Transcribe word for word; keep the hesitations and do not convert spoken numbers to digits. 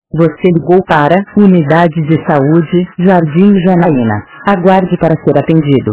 Você ligou para Unidade de Saúde, Jardim Janaína. Aguarde para ser atendido.